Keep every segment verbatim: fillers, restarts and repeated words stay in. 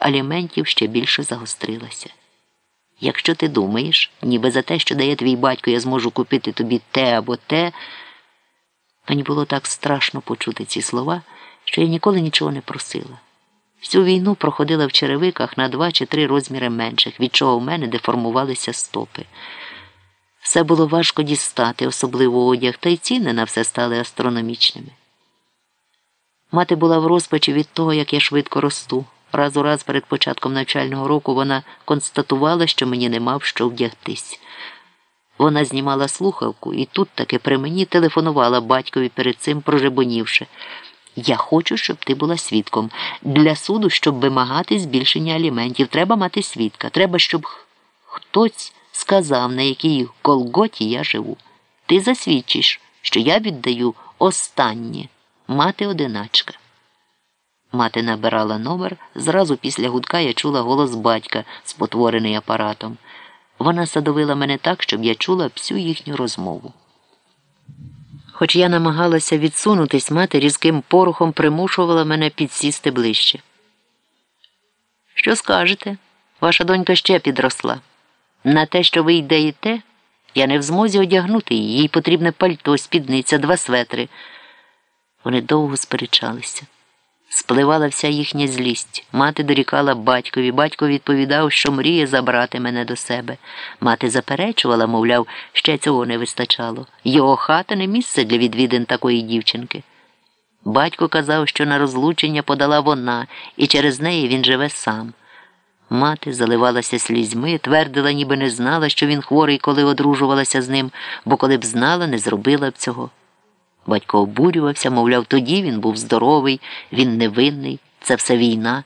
аліментів ще більше загострилася. Якщо ти думаєш, ніби за те, що дає твій батько, я зможу купити тобі те або те, мені було так страшно почути ці слова, що я ніколи нічого не просила. Всю війну проходила в черевиках на два чи три розміри менших, від чого в мене деформувалися стопи. Все було важко дістати, особливо одяг, та й ціни на все стали астрономічними. Мати була в розпачі від того, як я швидко росту. Раз у раз перед початком навчального року вона констатувала, що мені нема в що вдягтись. Вона знімала слухавку і тут таки при мені телефонувала батькові перед цим, прожебонівши: «Я хочу, щоб ти була свідком. Для суду, щоб вимагати збільшення аліментів, треба мати свідка. Треба, щоб хтось сказав, на якій колготі я живу. Ти засвідчиш, що я віддаю останнє. Мати-одиначка». Мати набирала номер, зразу після гудка я чула голос батька, спотворений апаратом. Вона садовила мене так, щоб я чула всю їхню розмову. Хоч я намагалася відсунутись, мати різким порухом примушувала мене підсісти ближче. «Що скажете? Ваша донька ще підросла. На те, що ви йдете, я не в змозі одягнути її. Їй потрібне пальто, спідниця, два светри». Вони довго сперечалися. Спливала вся їхня злість. Мати дорікала батькові. Батько відповідав, що мріє забрати мене до себе. Мати заперечувала, мовляв, ще цього не вистачало. Його хата не місце для відвідин такої дівчинки. Батько казав, що на розлучення подала вона, і через неї він живе сам. Мати заливалася слізьми, твердила, ніби не знала, що він хворий, коли одружувалася з ним, бо коли б знала, не зробила б цього. Батько обурювався, мовляв, тоді він був здоровий, він невинний, це все війна.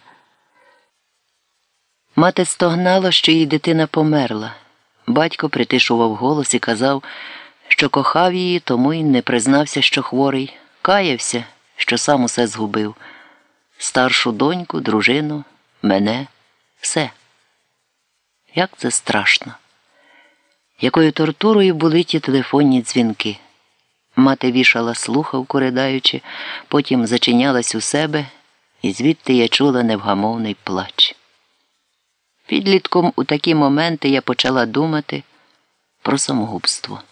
Мати стогнала, що її дитина померла. Батько притишував голос і казав, що кохав її, тому й не признався, що хворий. Каявся, що сам усе згубив. Старшу доньку, дружину, мене, все. Як це страшно. Якою тортурою були ті телефонні дзвінки. Мати вішала слухавку, ридаючи, потім зачинялась у себе, і звідти я чула невгамовний плач. Підлітком у такі моменти я почала думати про самогубство.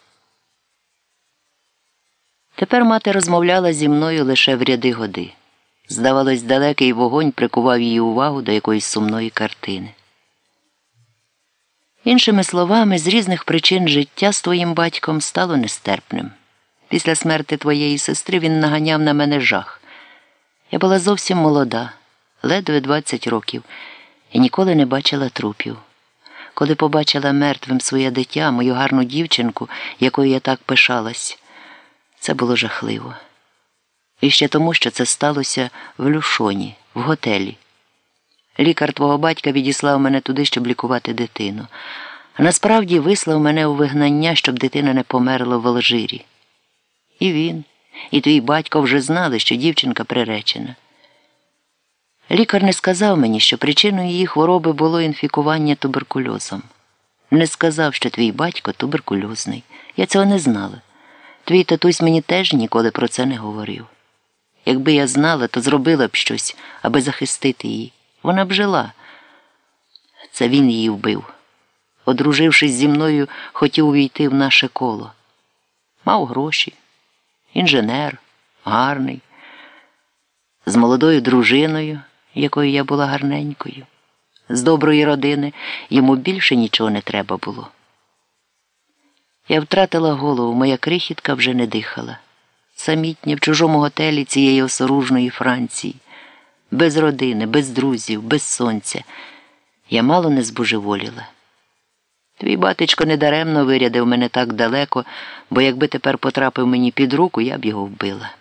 Тепер мати розмовляла зі мною лише в ряди годи. Здавалось, далекий вогонь прикував її увагу до якоїсь сумної картини. Іншими словами, з різних причин життя з твоїм батьком стало нестерпним. Після смерти твоєї сестри він наганяв на мене жах. Я була зовсім молода, ледве двадцять років, і ніколи не бачила трупів. Коли побачила мертвим своє дитя, мою гарну дівчинку, якою я так пишалась, це було жахливо. І ще тому, що це сталося в Люшоні, в готелі. Лікар твого батька відіслав мене туди, щоб лікувати дитину. А насправді вислав мене у вигнання, щоб дитина не померла в Алжирі. І він, і твій батько вже знали, що дівчинка приречена. Лікар не сказав мені, що причиною її хвороби було інфікування туберкульозом. Не сказав, що твій батько туберкульозний. Я цього не знала. Твій татусь мені теж ніколи про це не говорив. Якби я знала, то зробила б щось, аби захистити її. Вона б жила. Це він її вбив. Одружившись зі мною, хотів увійти в наше коло. Мав гроші. Інженер, гарний, з молодою дружиною, якою я була гарненькою. З доброї родини йому більше нічого не треба було. Я втратила голову, моя крихітка вже не дихала. Самітня в чужому готелі цієї осоружної Франції. Без родини, без друзів, без сонця. Я мало не збожеволіла. Твій батечко недаремно вирядив мене так далеко, бо якби тепер потрапив мені під руку, я б його вбила.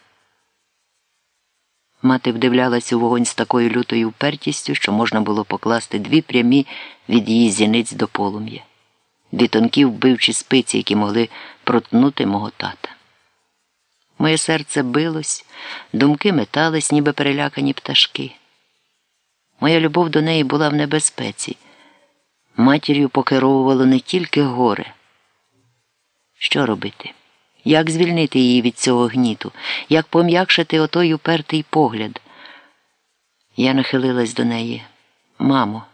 Мати вдивлялась у вогонь з такою лютою впертістю, що можна було покласти дві прямі від її зіниць до полум'я. Дві тонкі вбивчі спиці, які могли проткнути мого тата. Моє серце билось, думки метались, ніби перелякані пташки. Моя любов до неї була в небезпеці. Матір'ю покеровувало не тільки горе. Що робити? Як звільнити її від цього гніту? Як пом'якшити отой упертий погляд? Я нахилилась до неї. Мамо,